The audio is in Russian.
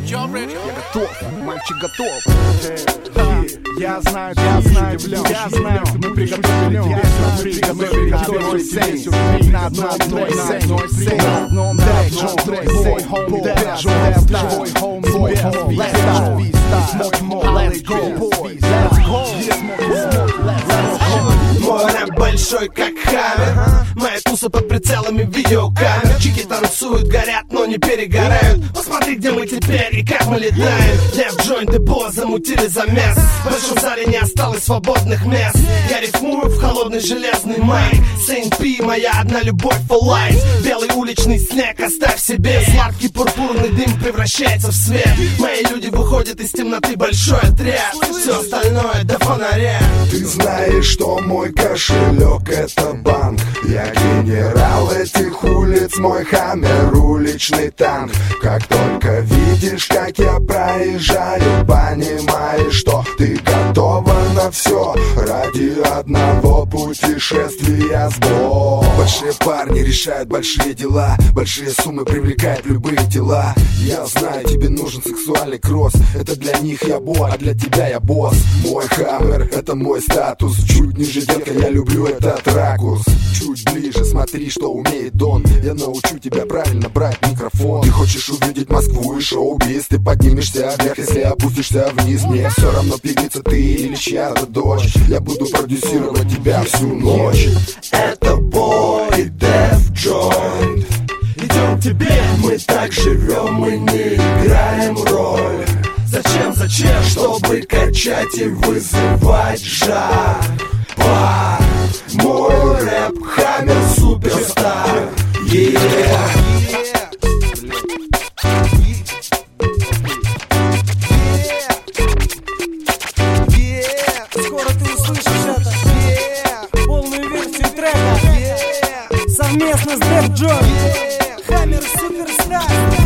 Я готов, мальчик готов. Я знаю, мы приготовили тебе сюрприз на одной Мой рэп большой, как хаммер. Моя туса под прицелами видеокамер. Чики танцуют, горят, но не перегорают. Посмотри, где мы теперь и как мы летаем. Лев, джойнт и бо замутили замес. В большом зале не осталось свободных мест. Я рифмую в холодный железный майк. Saint P, моя одна любовь for life. Белый уличный снег оставь себе. Сладкий пурпурный дым превращается в свет. Мои люди выходят из темноты, большой отряд. Все остальное до фонаря. Ты знаешь, что мой кошелек это банк. Я генерал этих улиц, мой хаммер уличный танк. Как только видишь, как я проезжаю, понимаешь, что ты готова на все ради одного путешествия с Богом. Большие парни решают большие дела, большие суммы привлекают любые тела. Я знаю, тебе нужен сексуальный кросс. Это для них я бо, а для тебя я босс. Мой хаммер, это мой статус. Чуть ниже, детка, я люблю этот ракурс. Чуть ближе, смотри, что умеет Дон. Я научу тебя правильно брать микрофон. Ты хочешь увидеть Москву и шоу-биз. Ты поднимешься вверх, если опустишься вниз. Мне все равно, певица ты или чья-то дочь. Я буду продюсировать тебя всю ночь. Это бой, Дев Джойнт. Идем к тебе, Мы так живем, мы не играем роль. зачем? Чтобы качать и вызывать жар. Мой рэп хаммер суперстар. Скоро ты услышишь это. Полную версию трека совместно с Def Joint. Хаммер суперстар.